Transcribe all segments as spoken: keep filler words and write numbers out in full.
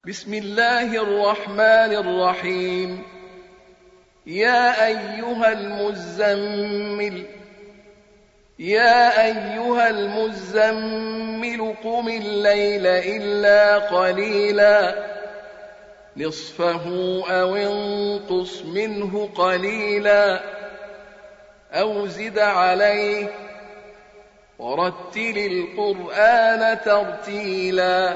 بسم الله الرحمن الرحيم. يا أيها المزمل يا أيها المزمل قم الليل إلا قليلا نصفه أو انقص منه قليلا أو زد عليه ورتل القرآن ترتيلا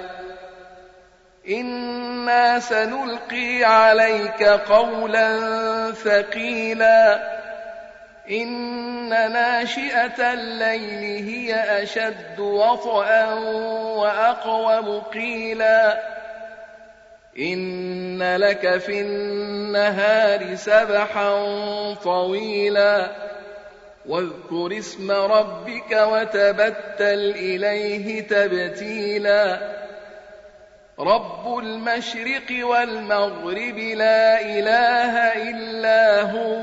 إنا سنلقي عليك قولا ثقيلا إن ناشئة الليل هي أشد وطئا وأقوم قيلا إن لك في النهار سبحا طويلا واذكر اسم ربك وتبتل إليه تبتيلا رب المشرق والمغرب لا إله إلا هو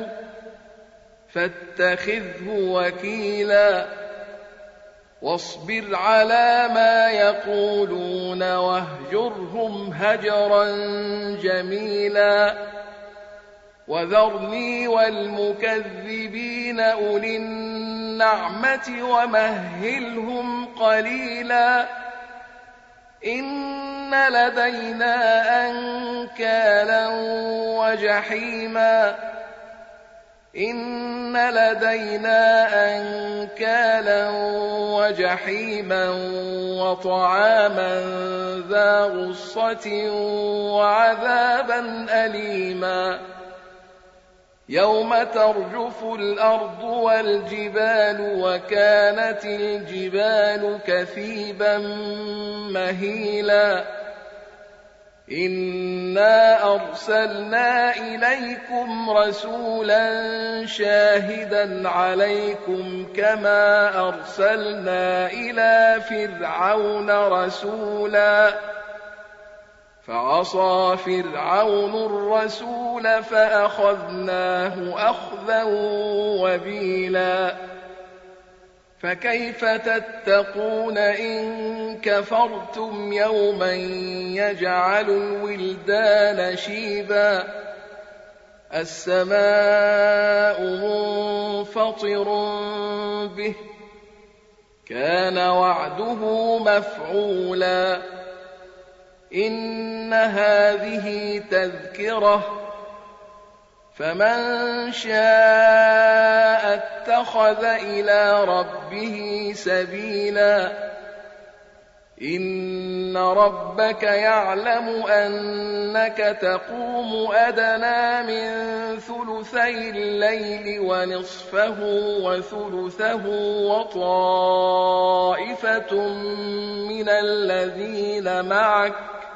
فاتخذه وكيلا واصبر على ما يقولون واهجرهم هجرا جميلا وذرني والمكذبين أولي النعمة ومهلهم قليلا إن لدينا أنكالا وجحيما إن لدينا أنكالا وجحيما وطعاما ذا غصة وعذابا أليما يوم ترجف الأرض والجبال وكانت الجبال كثيبا مهيلا إنا أرسلنا إليكم رسولا شاهدا عليكم كما أرسلنا إلى فرعون رسولا فعصى فرعون الرسول فأخذناه أخذا وبيلا فكيف تتقون إن كفرتم يوما يجعل الولدان شيبا السماء منفطر به كان وعده مفعولا إن هذه تذكرة فمن شاء اتخذ إلى ربه سبيلا إن ربك يعلم أنك تقوم أدنى من ثلثي الليل ونصفه وثلثه وطائفة من الذين معك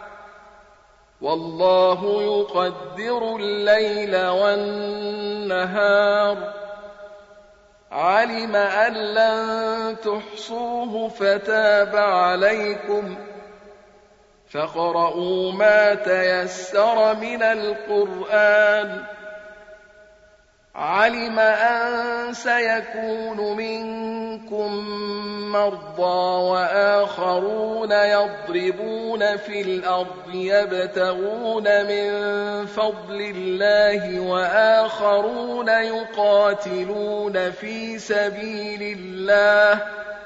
والله يقدر الليل والنهار علم أن لن تحصوه فتاب عليكم فاقرؤوا ما تيسر من القرآن علم أن سيكون منكم مرضى وآخرون يضربون في الأرض يبتغون من فضل الله وآخرون يقاتلون في سبيل الله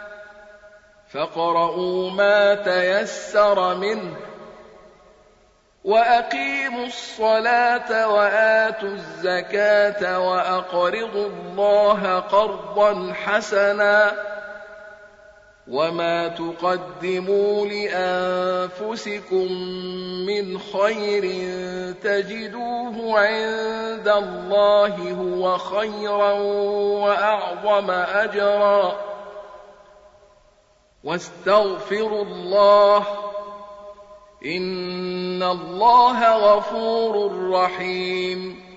فاقرؤوا ما تيسر منه وأقيموا الصلاة وآتوا الزكاة وأقرضوا الله قرضا حسنا وما تقدموا لأنفسكم من خير تجدوه عند الله هو خيرا وأعظم أجرا واستغفروا الله إن الله غفور رحيم